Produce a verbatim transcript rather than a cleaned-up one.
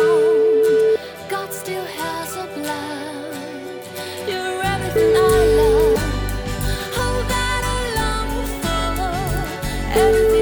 around. God still has a plan. You're everything I love. All that I long for. Everything